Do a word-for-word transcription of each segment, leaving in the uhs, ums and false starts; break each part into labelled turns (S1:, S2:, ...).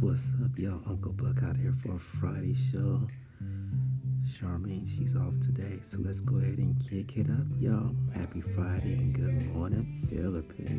S1: What's up, y'all? Uncle Buck out here for a Friday show. Charmaine, she's off today, so let's go ahead and kick it up, y'all. Happy Friday and good morning, Philippines.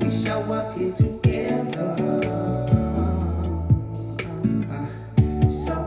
S2: So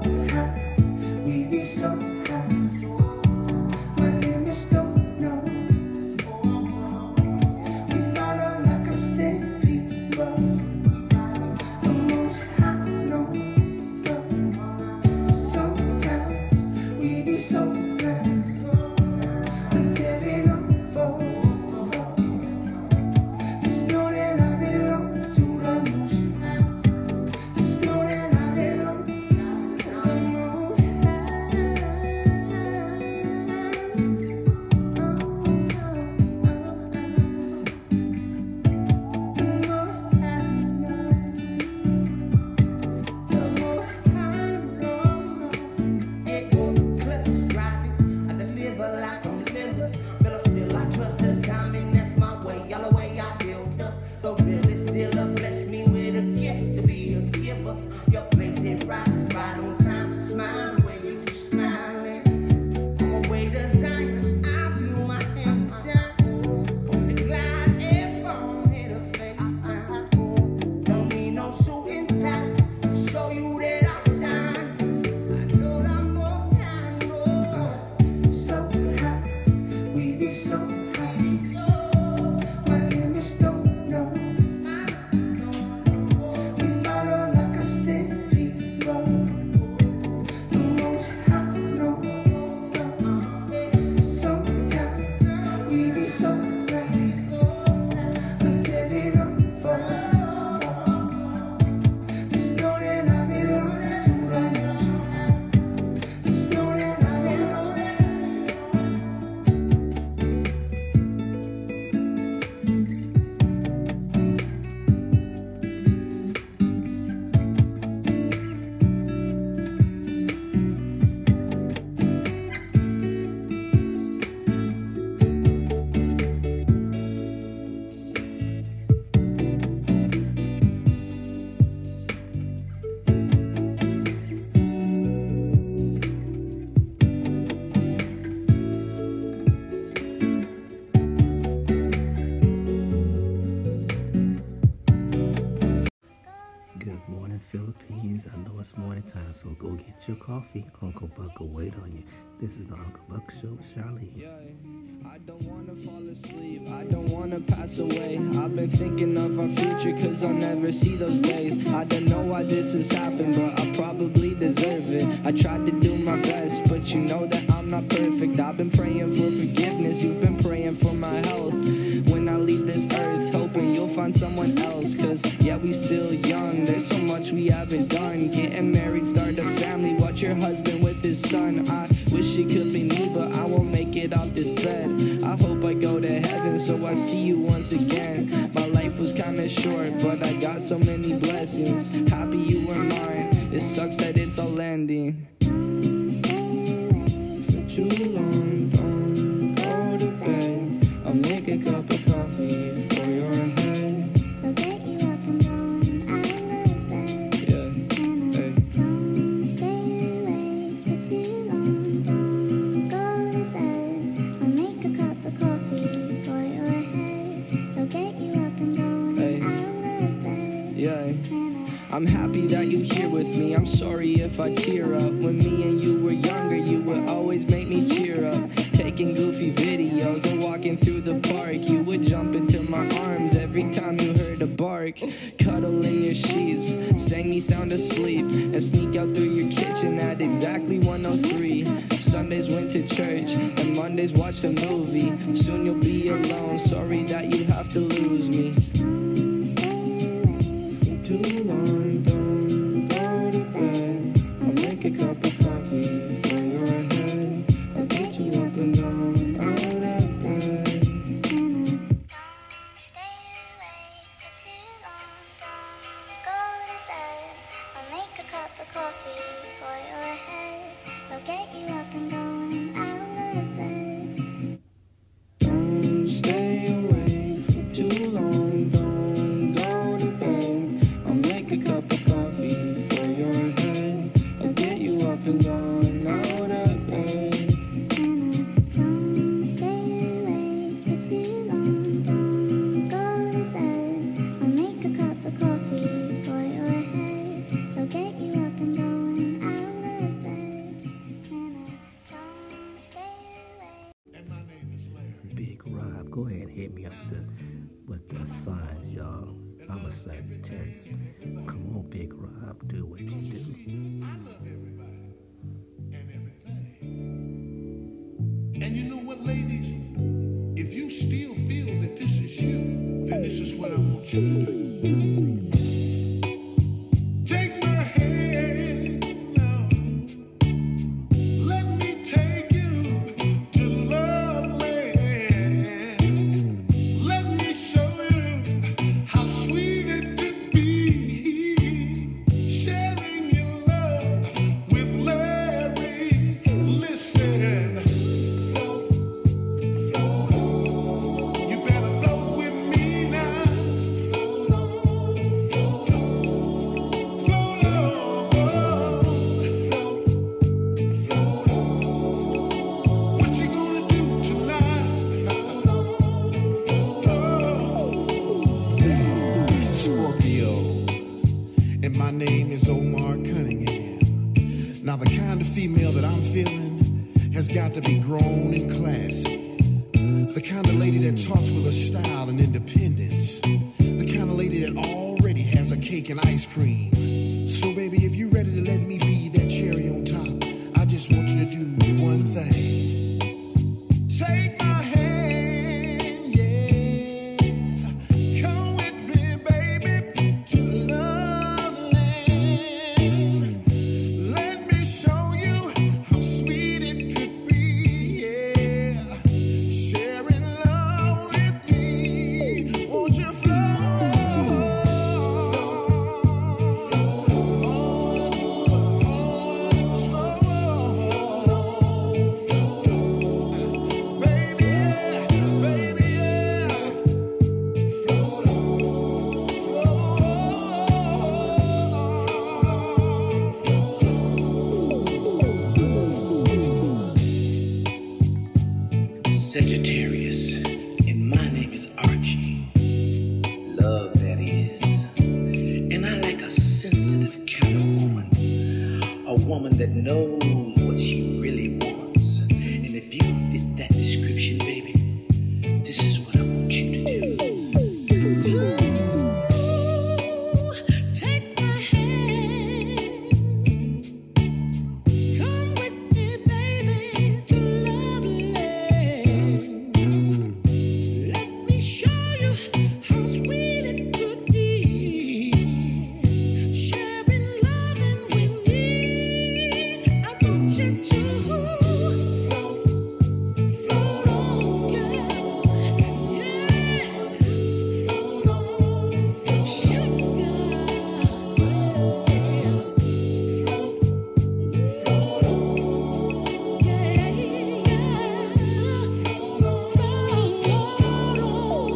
S1: time, so go get your coffee. Uncle Buck will wait on you. This is the Uncle Buck Show with Charlene.
S2: Yeah, I don't wanna fall asleep, I don't wanna pass away. I've been thinking of our future, cause I'll never see those days. I don't know why this has happened, but I probably deserve it. I tried to do my best, but you know that I'm not perfect. I've been praying for forgiveness, you've been praying for my health. When I leave this earth, hoping you'll find someone else. Cause yeah, we still young, there's so much we haven't done. Getting married, start a family, watch your husband with his son. I wish it could be me, but I won't make it off this bed. I hope I go to heaven, so I see you once again. My life was kinda short, but I got so many blessings. Happy you were mine, it sucks that it's all ending. For too long, don't go to bed. I'll make a cup of coffee for your head.
S3: I'll get you up and going out of bed.
S2: Yeah, hey.
S3: Don't stay awake for too long. Don't go to bed. I'll make a cup of coffee for your head. I'll get you up and going
S2: Hey.
S3: out of bed.
S2: Yeah. I'm happy that you're here with me. I'm sorry if I tear up. When me and you were younger, you would always make me cheer up. Taking goofy videos and walking through the park. You would jump into my arms every time you heard a bark. Cuddle in your sheets, sang me sound asleep, and sneak out through your kitchen at exactly one oh three. Sundays went to church, and Mondays watched a movie. Soon you'll be alone, sorry that you have to lose me. Too long, don't go to bed. I'll make a cup of coffee for your head. I'll get you up and down out of bed.
S3: Don't stay awake for too long. Don't go to bed. I'll make a cup of coffee for your head. I'll get you up and going out of bed.
S2: Don't stay awake for too long, don't go to bed. I'll make a cup of coffee for your head. I'll get you up and down out of bed.
S3: Don't stay awake for too long. Don't go to bed. I'll make a cup of coffee for your head. I'll get you up and going out of bed. Don't stay awake.
S4: And my name is Larry.
S1: Big Rob, go ahead and hit me up the, with the signs, y'all. I'm a Sagittarius. Come on, Big Rob, do what you do.
S4: I love everybody and everything. And you know what, ladies? If you still feel that this is you, then this is what I want you to do. Take my hand now. Let me take you to love land. Let me show you how sweet it could be. Sharing your love with Larry. Listen. Float, float on. You better float with me now. Float on, float on. Float on, float, float on. What you gonna do tonight? Float on, float on. Scorpio, and my name is Omar Cunningham. Now the kind of female that I'm feeling has got to be grown and classy. The kind of lady that talks with a style and independence. The kind of lady that already has a cake and ice cream. So baby, if you're ready to let me be that cherry on top, I just want you to do one thing. Take my hand, yeah. Come with me, baby, to love land. Let me show you how sweet it could be, yeah. Sharing love with me. Won't you flow?
S5: woman that knows what she really wants. And if you fit that description, baby, this is what I want you to do.
S4: Take my hand, come with me, baby, to Loveland. Let me show you how sweet it could be, sharing loving with me. I want you to float, float on, girl, yeah, float on, sugar, float, float on, yeah, float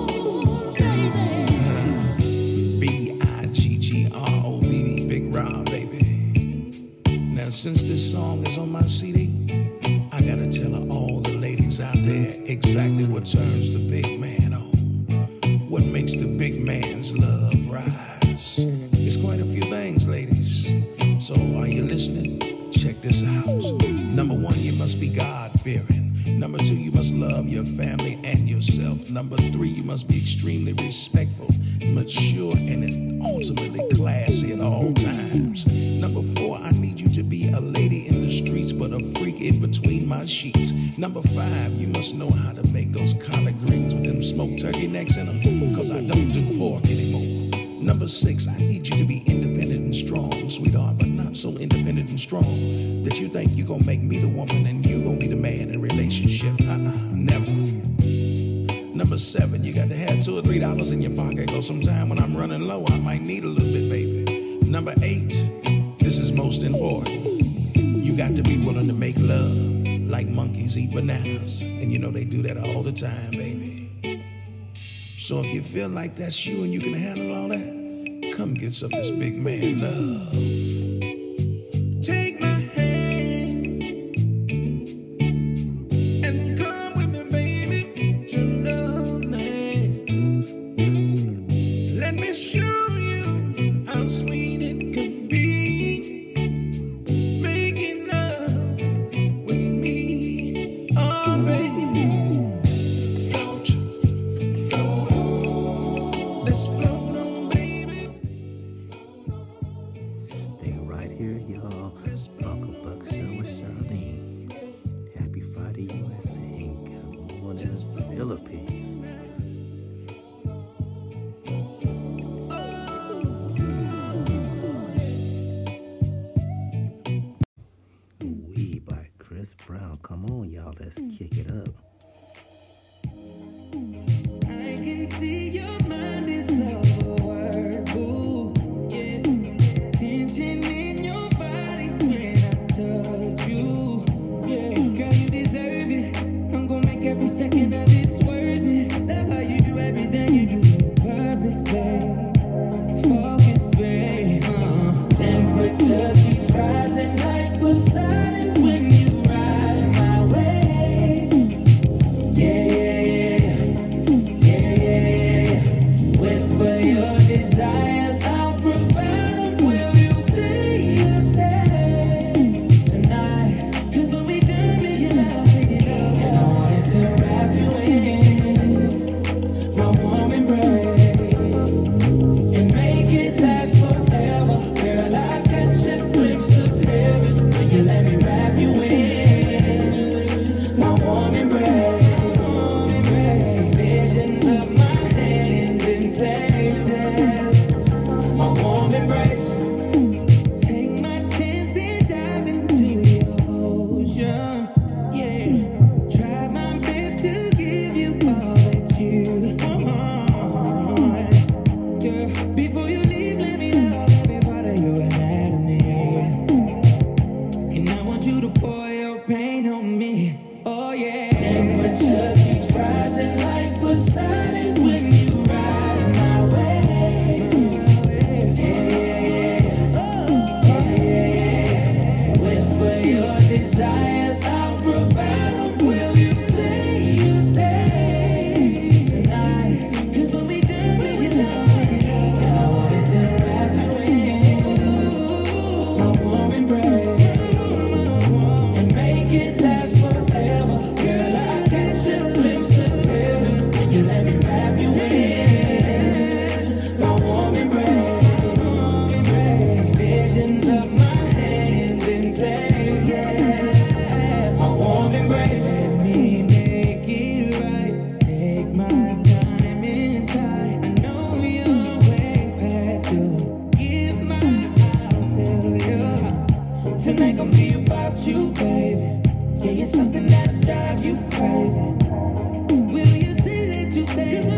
S4: on, baby.
S6: B I G G R O B B, Big Rob, baby. Now, since this song is on my C D, I gotta tell all the ladies out there exactly what turns the big man on. What makes the big man's love rise? It's quite a few things, ladies. So, are you listening? Check this out. Number one, you must be God-fearing. Number two, you must love your family and yourself. Number three, you must be extremely respectful, mature, and ultimately classy at all times. Number four, I need you to be a lady in the streets, but a freak in between my sheets. Number five, you must know how to make those collard greens with them smoked turkey necks in them, because I don't do pork anymore. Number six, I need you to be independent and strong, sweetheart, but not so independent and strong that you think you're gonna make me the woman and you gonna be the man in a relationship. Uh-uh, never. Number seven, you got to have two or three dollars in your pocket, because sometime when I'm running low, I might need a little bit, baby. Number eight, this is most important. You got to be willing to make love like monkeys eat bananas. And you know they do that all the time, baby. So if you feel like that's you and you can handle all that, come get some of this big man love. Take my hand and come with me, baby, to Loveland. Let me show you how sweet it can be, making love with me, oh baby. Float, float on, let's float on, baby. Float on.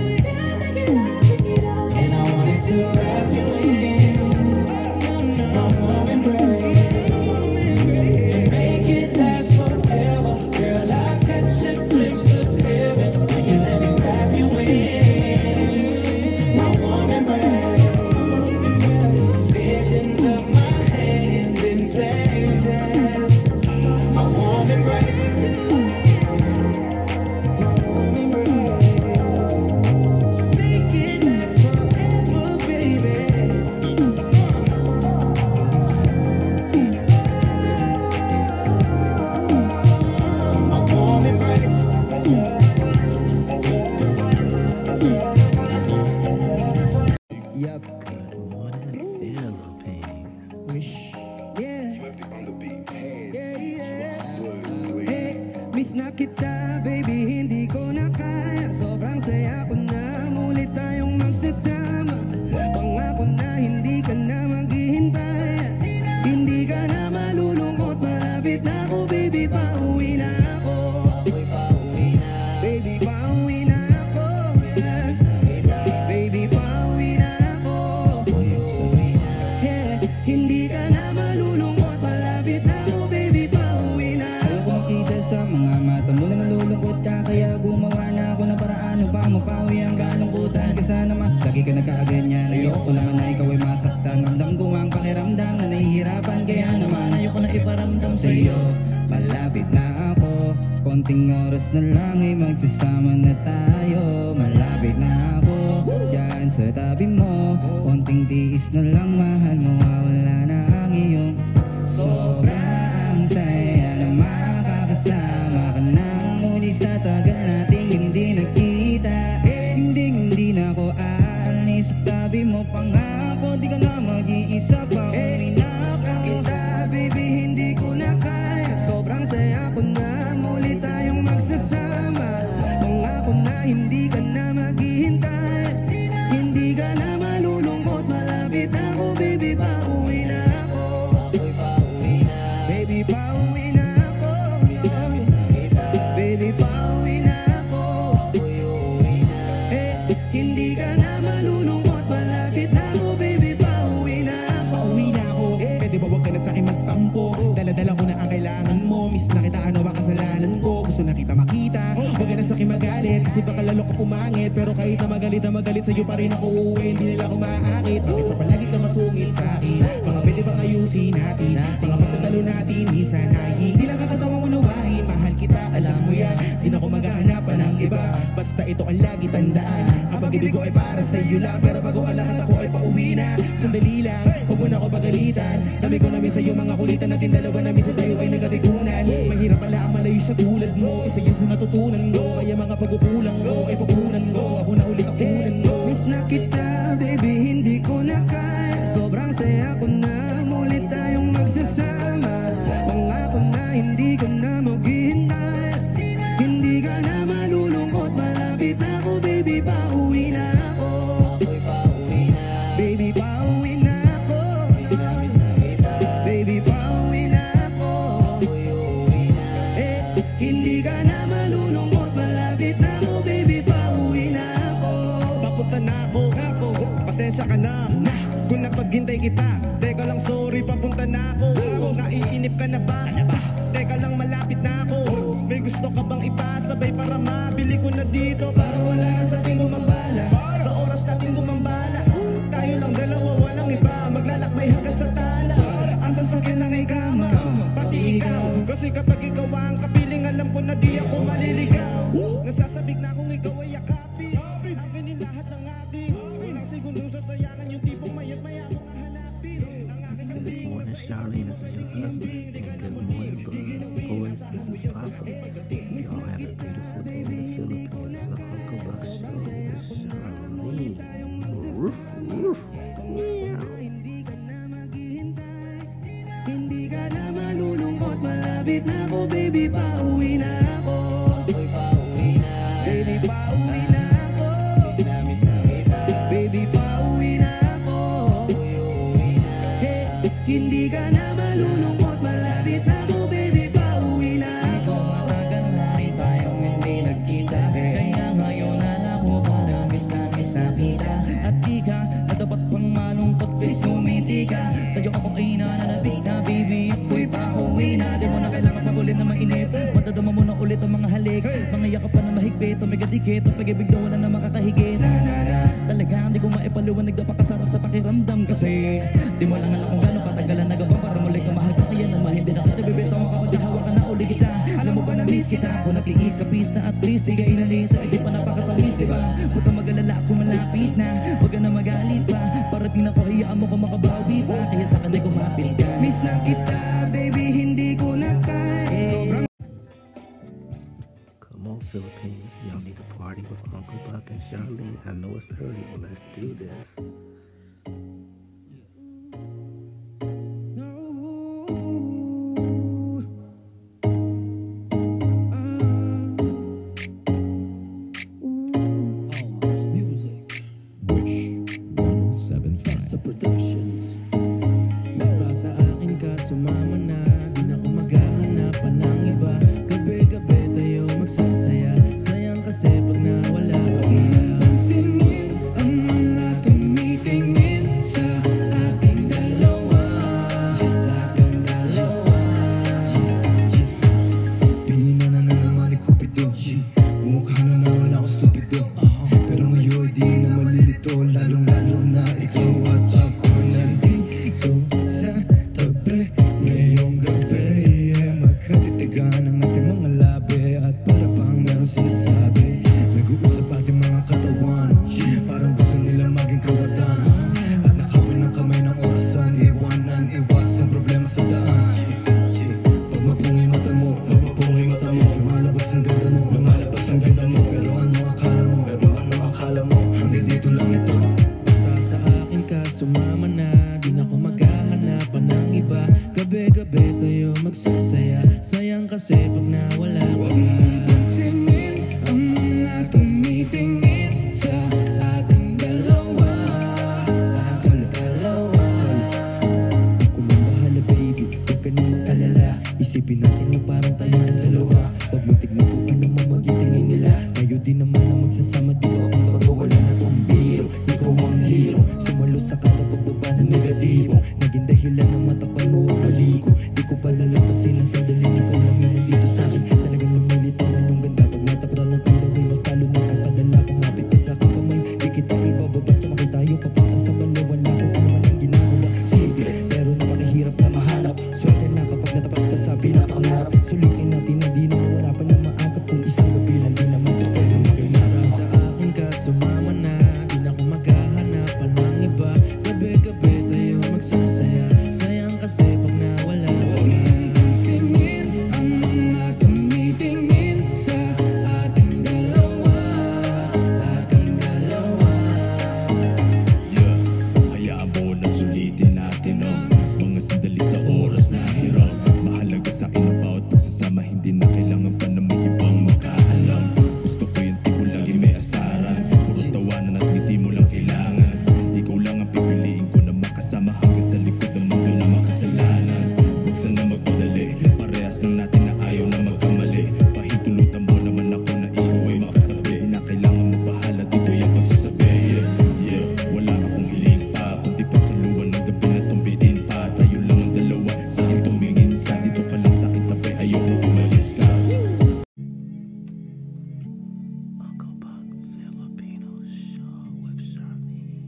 S7: And I wanted to wrap you in my warm embrace and make it last forever. Girl, I catch a glimpse of heaven when you let me wrap you in my warm embrace. Visions of my hands in places, my warm embrace.
S2: Yup.
S1: Good morning, Philippines.
S2: Yeah.
S4: On the beat, hands,
S2: Yeah, yeah.
S4: wood,
S2: Hey, miss na kita, baby, hindi ko na kaya. Sobrang saya ko na, mulit tayong magsasama. Pangako na hindi ka na maghihintay. Hindi ka na malulungkot, malapit na ako, baby, pauwi na ako. Baby, pauwi na ako. Baby, pauwi na ako. Yeah, hindi ka na malulungkot, malapit na ako, baby, pauwi na ako. Ayaw ko makita sa mga mata mo na nalulungkot ka, kaya gumawa na ako ng paraan upang mapawi ang kalungkutan. Kasi naman, lagi ka nagkaganyan. Ayoko naman na ikaw ay masaktan. Ramdam ko ang pakiramdam na nahihirapan, kaya naman ayoko na iparamdam sa'yo. Malapit na ako, konting oras na lang ay magsasama na tayo. Malapit na ako, dyan sa tabi mo. Konting tiis na lang, mahal, mawawala na ang iyong sobrang saya na makakasama ka na muli sa tagal nating hindi nagkita. Eh, hindi, hindi na ako aalis sa tabi mo. Pangako, di ka na mag-iisa pa. Eh, nakakita, baby, hindi ko na kaya. Sobrang saya ko na, muli tayong magsasama. Pangako na hindi ka na maghihintay. Hindi ka na malulungkot, malapit na ako, baby, pauwi na ako. Baby, pauwi na ako. Baby, pauwi na ako. Eh, hindi ka na malulungkot, malapit na ako, baby, pauwi na ako.
S8: Pauwi na ako, pwede ba wag ka na sa'kin magtampo? Dala-dala ko na ang kailangan mo. Miss na kita, ano ba kasalanan ko? Gusto na kita makita, wag ka na sa'kin magalit. Kasi baka lalo ka pumangit. Pero kahit na magalit na magalit, sa'yo pa rin ako uuwi. Hindi nila ako maakit. Bakit pa palagi ka masungit sa'kin? Mga pwede bang ayusin natin? Mga pagtatalo natin, minsan ay hindi lang kakasawang unawain. Mahal kita, alam mo yan. Di na ako maghahanapan ng iba. Basta ito ang lagi tandaan. Ang pag-ibig ko ay para sa'yo lang. Pero bago ang lahat ako ay pauwi na. Sandali lang, huwag mo na ako pagalitan. Dami ko namin sa'yo mga kulitan natin dalawa namin sa tayo ay nagkatikunan. Mahirap pala ang malayo sa tulad mo. Isa yan sa natutunan ko. Kaya mga pagkukulang mo ay pupunan ko. Ako na ulit ang unan mo.
S2: Miss na kita, baby, hindi ko na kaya. Sobrang saya ko na, mulit tayong magsasama. Pangako na hindi ka na maghihintay. Hindi ka na malulungkot, malapit na ako, baby, pauwi na ako. Baby, pauwi na ako. Baby, pauwi na ako. Eh, hindi ka na malulungkot, malapit na ako, baby, pauwi na ako.
S8: Papunta na ako, ako. Pasensya ka na, na. Kung napaghintay kita, teka lang sorry, papunta na ako. Naiinip ka na ba? Teka lang malapit na ako. May gusto ka bang ipasabay para mabili ko na dito? Para wala na sa ating gumambala, sa oras natin gumambala. Tayo lang dalawa, walang iba, maglalakbay hanggang sa tala. Ang sasakyan lang ay kama, pati ikaw. Kasi kapag ikaw ang kapiling, alam ko na di ako maliligaw. Nasasabik na kung ikaw ay yakapin. Ang ganin lahat ng ating unang segundong sasayangan, yung tipong mayat maya akong hahanapin. Ang aking
S1: Good
S8: dating
S1: morning, Charlene. This is your husband. And good morning, Bud. Boys, this is Papa. Y'all have a beautiful day in the Philippines. The Uncle Buck Show with Charlene. Roof, roof. Meow.
S2: Hindi ka na maghihintay. Hindi ka na malulungkot, malapit na ako, baby, pauwi na ako. Baby, pauwi na ako. Baby, pauwi na ako. Eh, hindi ka na malulungkot, malapit na ako, baby, pauwi na ako. Matagal na rin tayong hindi nagkita. Kaya ngayon alam mo parang miss
S8: malapit o megadikit at pag-ibig daw wala na makakahigit. Talagang di ko maipaliwanag na pakasarap sa pakiramdam kasi di mo lang alam kung gano'ng katagalan nagaba para muli ka mahal pa kaya naman hindi na kita bibitaw ako di hawa ka na uli kita. Alam mo ba na miss kita kung natiis ka pis na at least di ka inalis sa isip pa napakatalis diba? Huwag ka mag-alala kung malapit na huwag ka na magalit pa parating na ko hayaan mo ko makabawi pa kaya sa kanday ko mapis ka. Miss na kita baby hindi ko na kaya sobrang.
S1: Come on, Philippines. Y'all need to party with Uncle Buck and Charlene. I know it's early, but let's do this.
S9: Almost music. Wish one oh seven five. Sa productions. Basta sa akin ka sumama na. Di na ko maghahanapan ng iba. Gabi-gabi tayo magsasaya. Sayang kasi pag nawala ka na. Pansinin ang mga tumitingin sa ating dalawa. Ating dalawa. Pinana na naman ni Cupido. Mukha na naman ako stupido. Pero ngayon di na malilito. Lalong-lalo na ikaw at ako nandito sa tabi. Ngayong gabi yeah, magkatitigan ang ating mga labi. At para bang meron sinasabi. Nag-uusap ating mga katawan. Parang gusto nila maging kawatan. At nakawin ng kamay ng orasan. Iwanan, iwasan problema sa daan. Pag mapungay mata mo, pag mapungay mata mo, lumalabas ang ganda mo, lumalabas ang ganda mo. Pero ano akala mo, pero ano akala mo, hanggang dito lang ito. Basta sa akin ka sumama na, di na ko maghahanapan ng iba. Gabi-gabi tayo magsasaya, sayang kasi pag nawala ka na. Pansinin ang mga tumitingin sa ating dalawa. Ating dalawa. Ako lang bahala baby, huwag ka na mag-alala. Isipin natin na parang tayo ng dalawa. Huwag mo tignan kung ano mo maging tingin nila. Kayo din naman ang magsasama dito akong pagkawala na tong biro. Ikaw ang hero, sumalo sa kada pagbaba ng negatibo. Naging dahilan ng matakpan mo ang maligo. Di ko pala lampasin ang sandaling ikaw lang yung nandito sa'kin. Talagang lumilitawan yung ganda. Pag natapatan ng tila ay mas talo na kapadala. Kumapit ka sa aking kamay, di kita ibababa. Sumakay tayo papunta sa balaw. Wala ko pa naman ang ginagawa. Sige, pero napakahirap na mahanap. Swerte na kapag natapat ka sa pinapangarap. Sulitin natin na di na wala pa na maagap. Kung isang gabi lang di naman ito pwede maging sa akin ka sumama na. Di na ko maghahanapan ng iba. Gabi-gabi tayo magsasaya. Sayang kasi pag nawala ka na. Pansinin ang mga tumitingin sa ating dalawa. Ating dalawa.
S6: Yeah, hayaan mo na sulitin natin ang mga sandali sa oras na hirap. Mahalaga sa akin ang bawat pagsasama. Hindi na kailangan pa na may ibang makaalam. Gusto ko yung tipo lagi may asaran. Puro tawanan at ngiti mo lang kailangan. Ikaw lang ang pipiliin ko na makasama hanggang sa likod ng mundo na makasalanan. Huwag sana magpadali, parehas lang natin na ayaw na magkamali. Pahintulutan mo naman ako na ikaw ay makatabi. Di na kailangan mo bahala, di ko yung pagsasabi. Yeah, yeah, wala akong hiling pa, kundi pagsaluan ng gabi na tumbitin pa. Tayo lang ang dalawa, sa akin tumingin ka. Dito ka lang sa akin tabi, ayoko umalis ka.
S1: Uncle Buck Filipino Show with Charlene.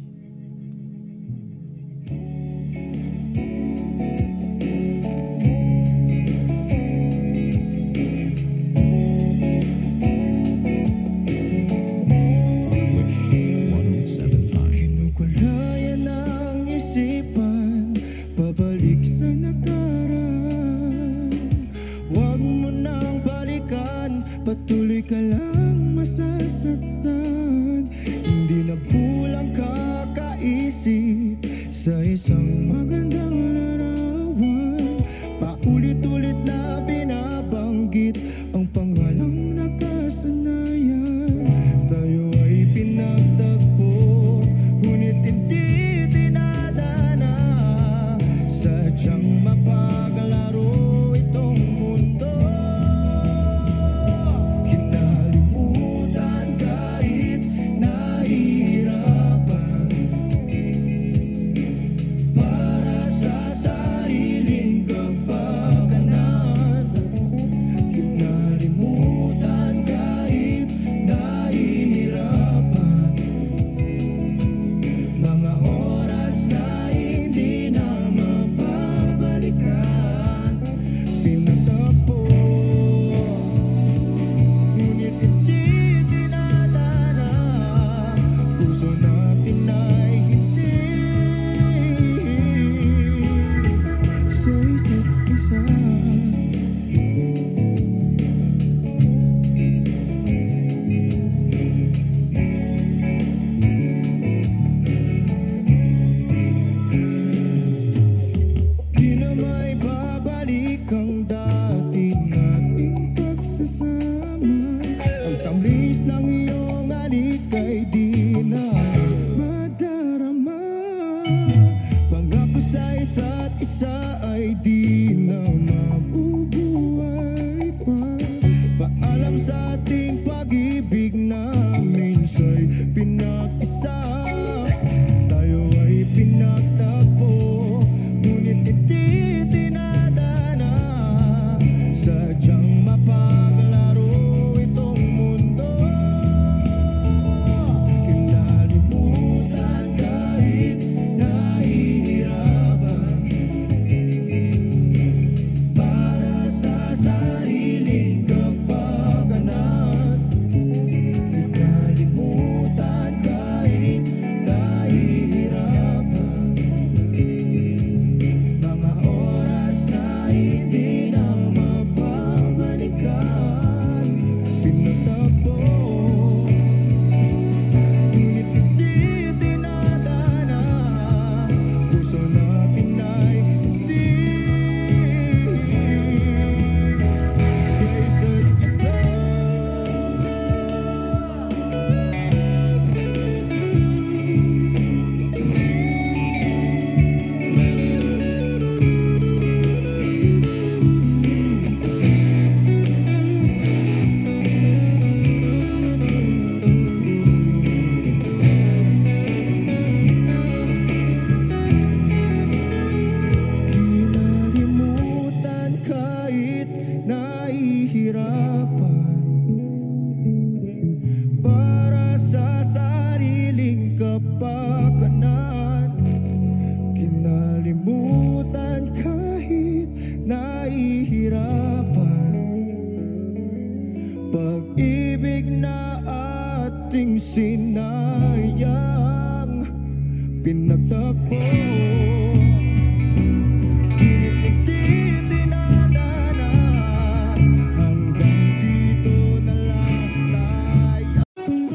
S9: Wish one oh seven five.
S6: Kinukulaya ng isipan, pabalik sa nakaraan. Huwag mo nang balikan, patuloy ka lang masasaktan. Hindi na kulang kakaisip sa isang magandang larawan. Paulit-ulit na binabanggit ang pangalang nakasanayan. Tayo ay pinagtagpo, ngunit hindi dinadana. Sadyang mapaglaro itong mundo. Kinalimutan kahit nahihirapan.
S10: piling kapakanan, kinalimutan kahit nahihirapan. Pag-ibig na ating sinayang, pinagtakbo, pinipinti, tinadana, hanggang dito na lang tayo.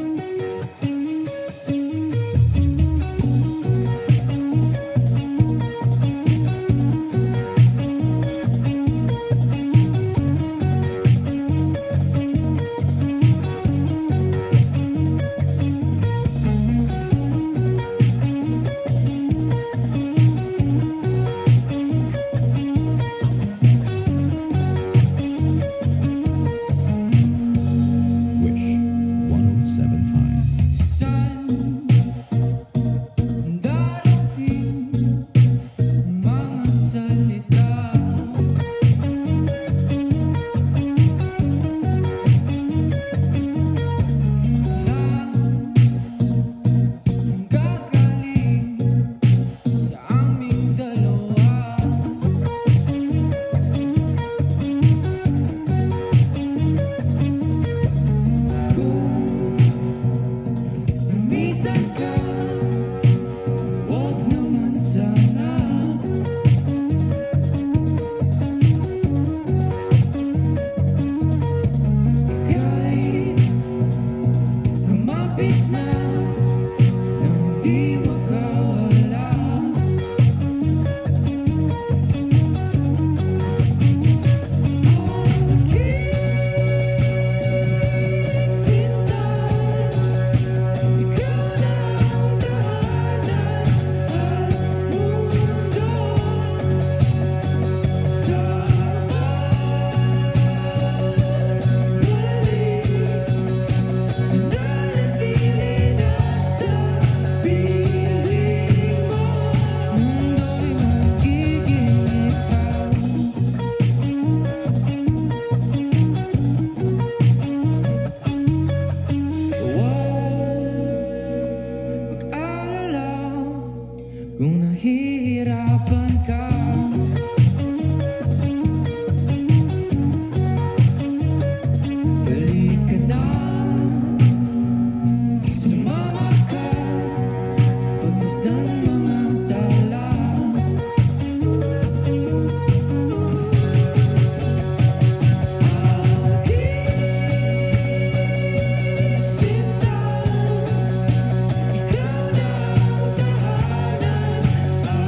S7: Kung nahihirapan ka, balik ka na, sumama ka, pagmasdan mga tala. Aking sinta, ikaw na ang tahanan.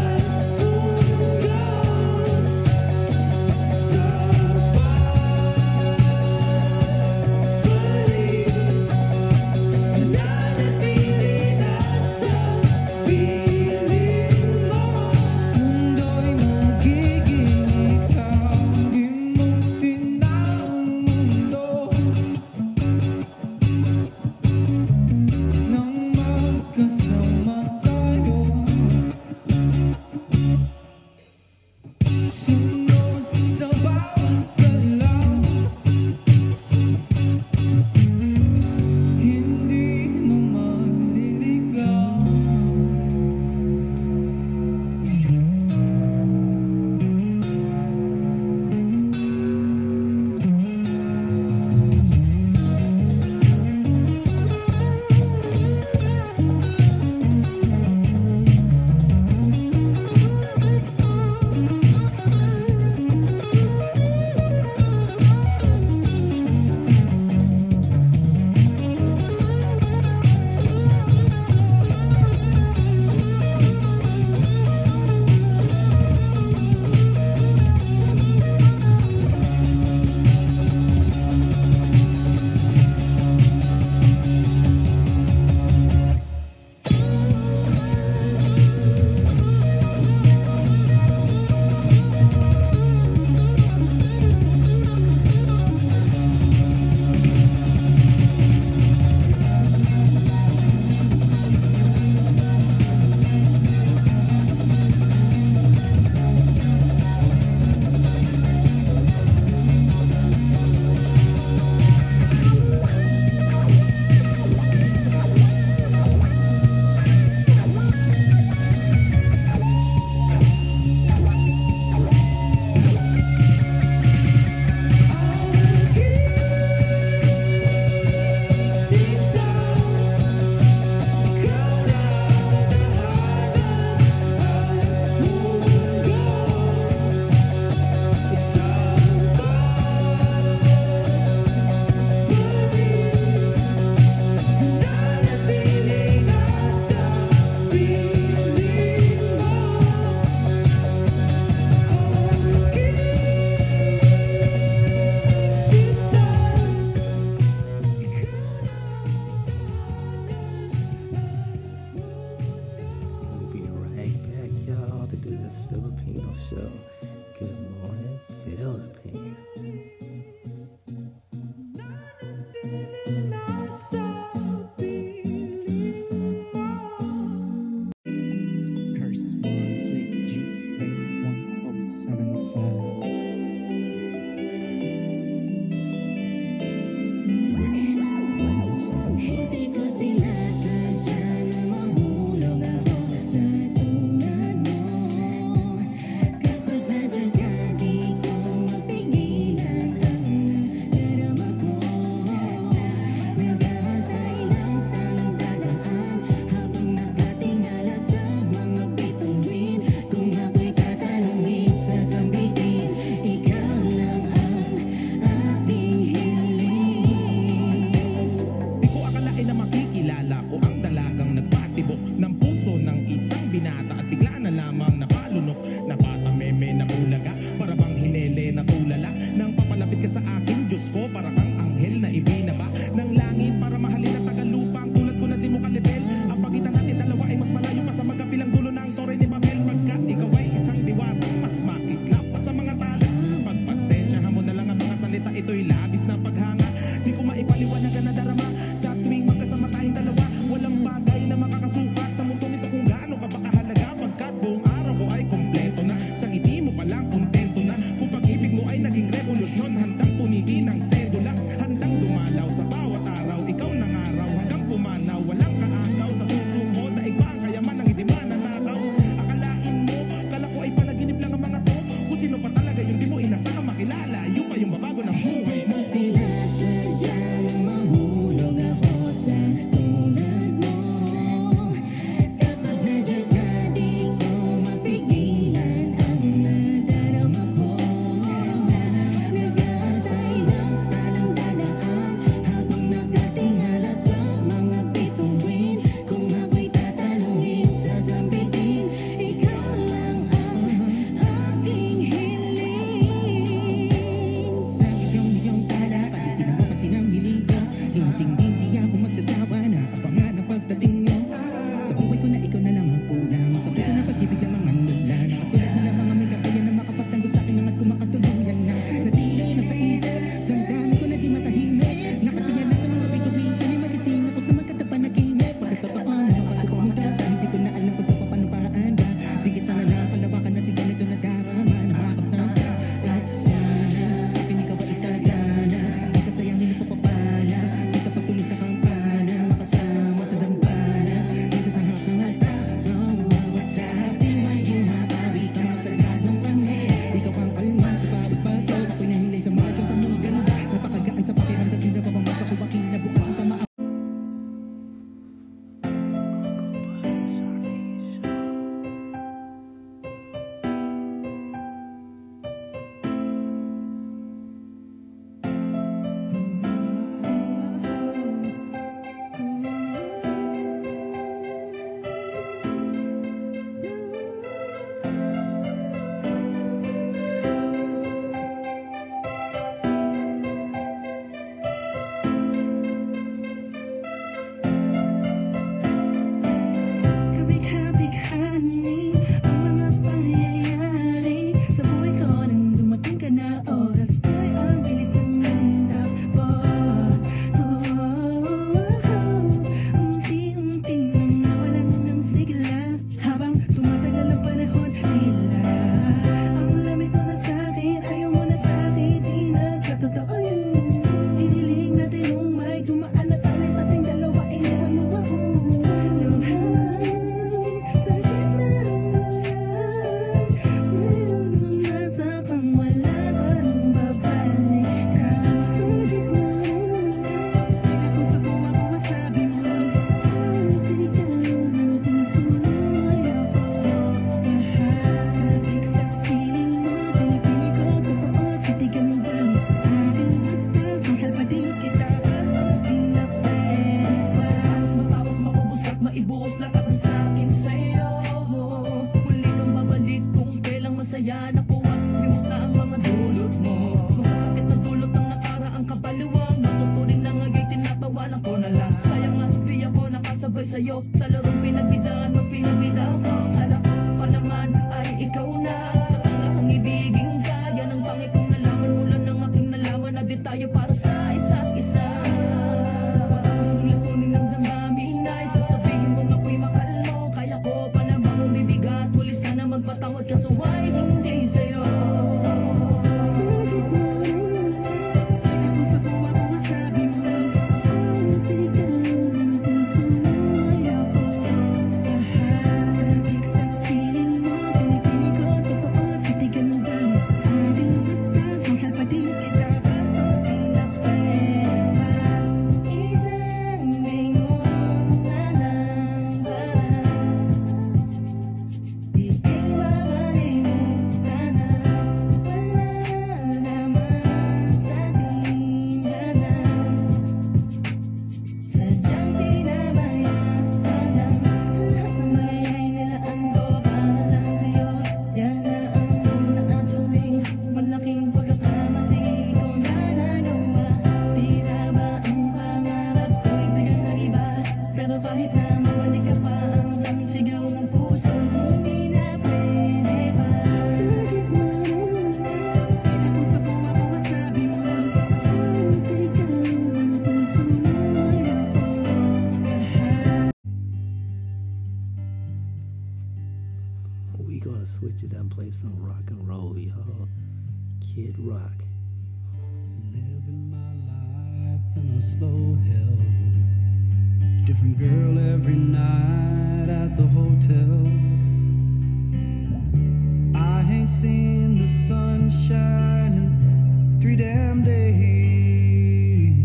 S7: akin sa'yo. Muli kang babalik kung kailang masaya na ko at limuta ang mga dulot mo. Masakit na dulot ang nakaraang kabaliwang, matuturing na nga'y tinatawanan ko na lang. Sayang nga di ako nakasabay sa'yo sa larong pinagbidaan mo, pinagbidaan ko. Kala ko pa naman ay ikaw na katangahang ibigin ka. Yan ang pangit kong nalaman mula ng aking nalaman na di tayo para sa isa't isa. Tapos sulasunin ng damdamin ay sasabihin mo ako'y makal mo. Kaya ko pa namang umibigat, muli sana magpatawad ka so why hindi sa'yo.
S1: We gonna switch it and play some rock and roll, y'all. Kid Rock.
S10: Living my life in a slow hell. Different girl every night at the hotel. I ain't seen the sunshine in three damn days.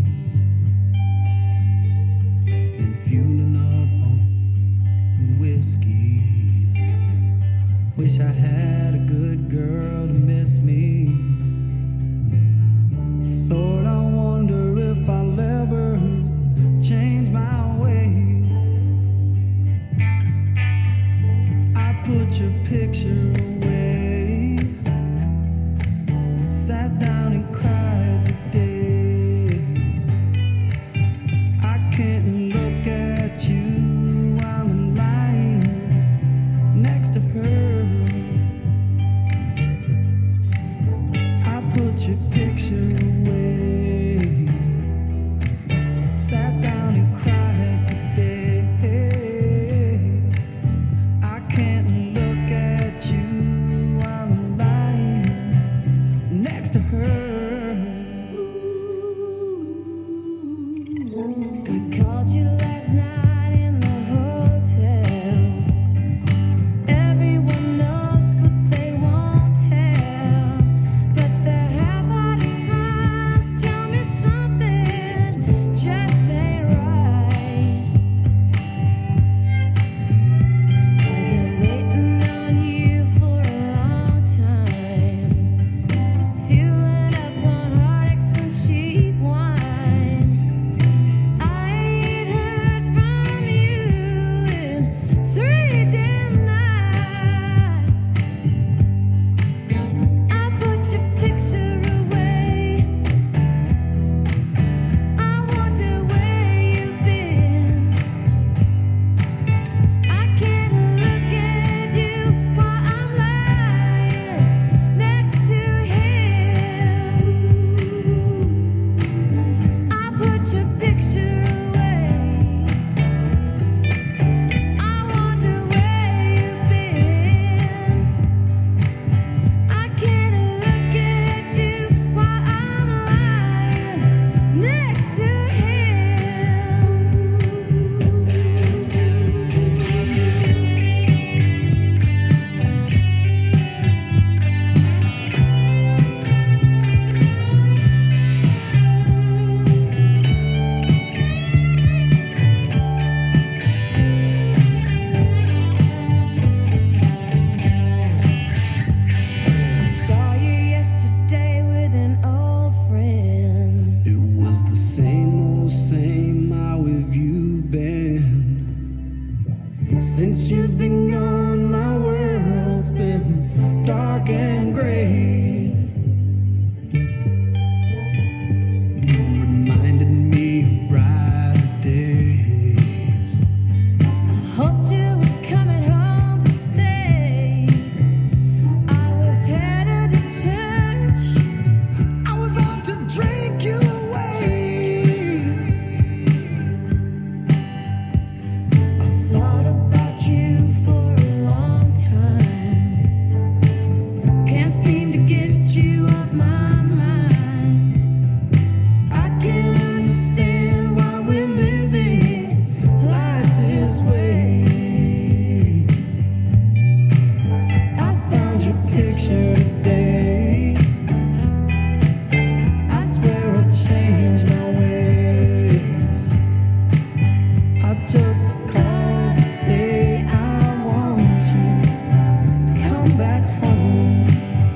S10: Been fueling up on whiskey. Wish I had a good girl to miss me. Lord, I wonder if I'll ever change my ways. I put your picture away, sat down and cried today. I can't look at you while I'm lying next to her. Put your picture away, sat down and cried today. I can't look at you
S7: Since you've been gone, my world's been dark and gray. You reminded me of brighter days.
S11: I hoped you were coming home to stay. I was headed to church.
S7: I was off to drink you away.
S11: I thought about you for a long time. Can't seem to get you off my mind. I can't understand why we're living life this way. I found your picture today. I swear I'll change my ways. I just called to say I want you to come back home.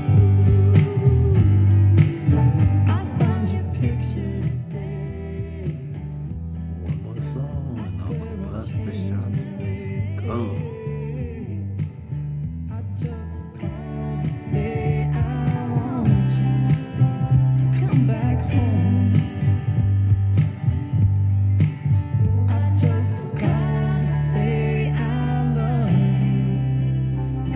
S11: I found your picture today.
S1: One more song, and Uncle Buck Bishop is gone.
S11: I just called to say I want you to come back home. I just called to say I love you.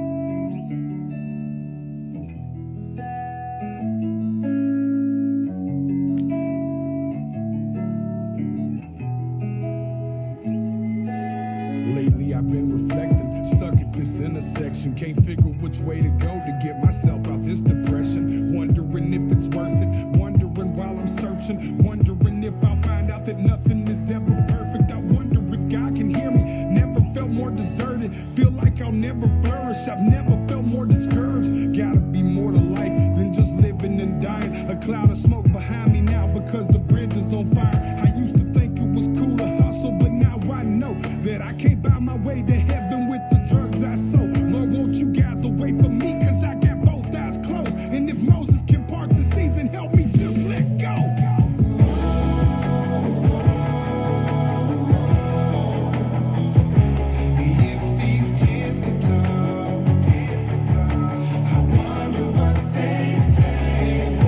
S4: Lately I've been reflecting, stuck at this intersection. Can't figure which way to go to get myself out this depression. Wondering if it's worth it, wondering while I'm searching. Wondering if I'll find out that nothing is ever perfect. I wonder if God can hear me. Never felt more deserted, feel like I'll never flourish. I've never felt more discouraged. Gotta be more to life than just living and dying. A cloud of smoke behind me now because the bridge is on fire. I used to think it was cool to hustle, but now I know that I can't buy my way to heaven with the drugs I sold. Lord, won't you guide the way for me, cause I got both eyes closed. And if Moses can part the sea, then help me just let go. If these tears could talk, I wonder what they'd say.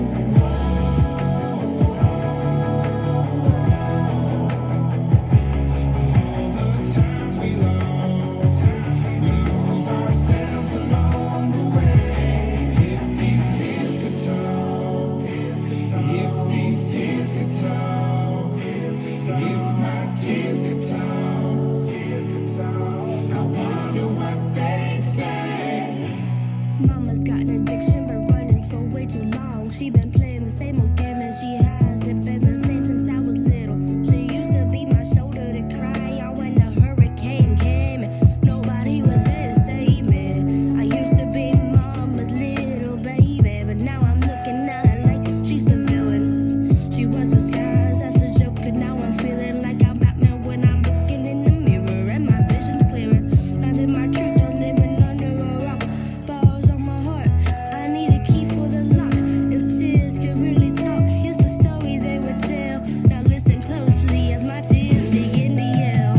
S4: All the times we lost, we lose ourselves along the way. If these tears could talk, if these tears could talk, if my tears could talk, I wonder what they'd say.
S11: Mama's got an addiction, been running for way too long. She been playing the same old game and she hasn't been the same since I was little. She used to be my shoulder to cry on when the hurricane came and nobody was there to save me. I used to be mama's little baby, but now I'm looking at her like she's the villain. She was the skies, that's the joke, and now I'm feeling like I'm Batman when I'm looking in the mirror and my vision's clearer. Landing my truth, I'm living under a rock. Balls on my heart, I need a key for the lock. If tears could really talk, here's the story they would tell. Now listen closely as my tears begin to yell.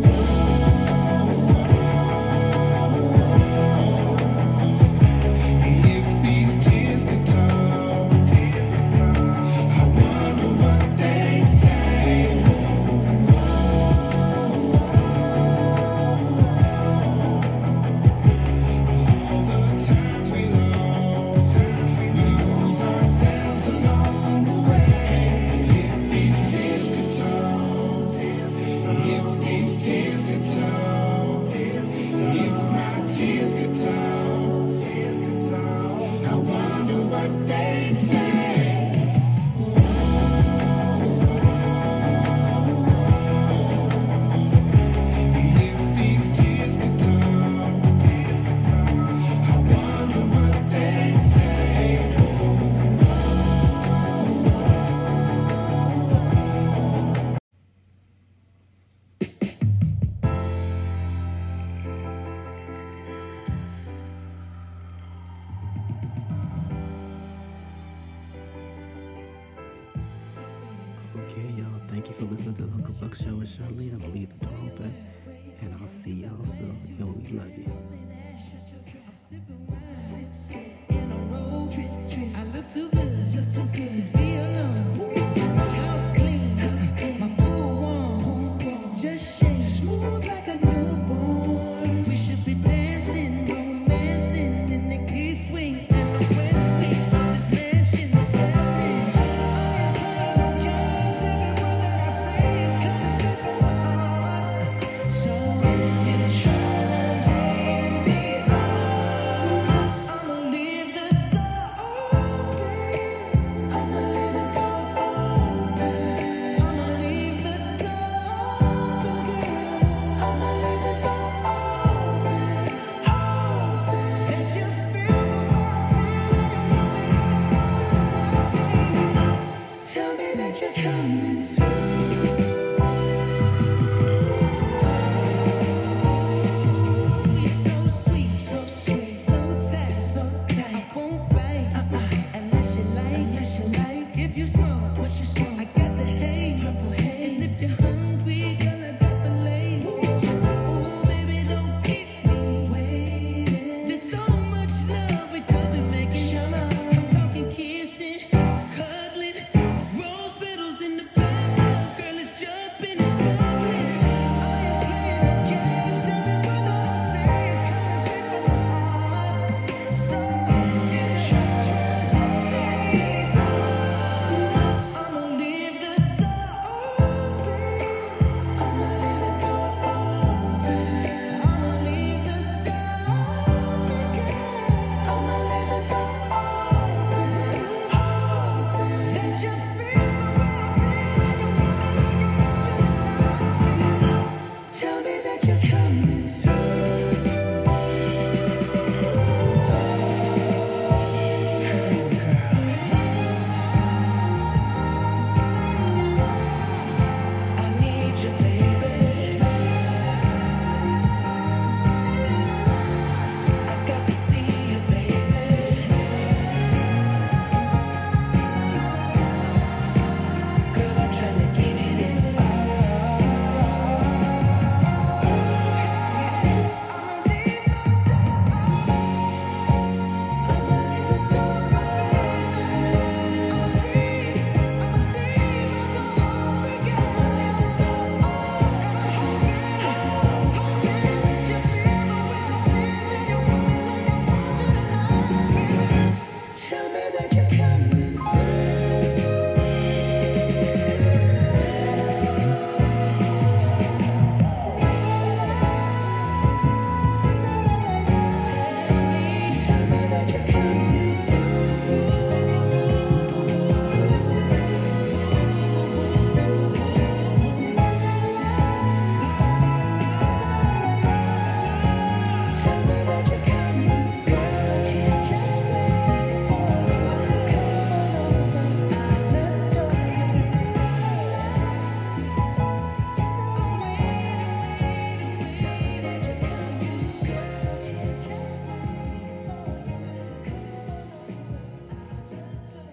S4: If these tears could talk, I wonder what they'd say. All the times we lost, we lose ourselves along the way. If these tears could talk, if these tears could talk, if my tears could talk, I wonder what they'd say. If these tears could talk, I wonder what they'd say.
S1: Okay, y'all. Thank you for listening to the Uncle Buck Show with Charlene. I'm gonna leave the door open. And I'll see y'all soon. And we love you.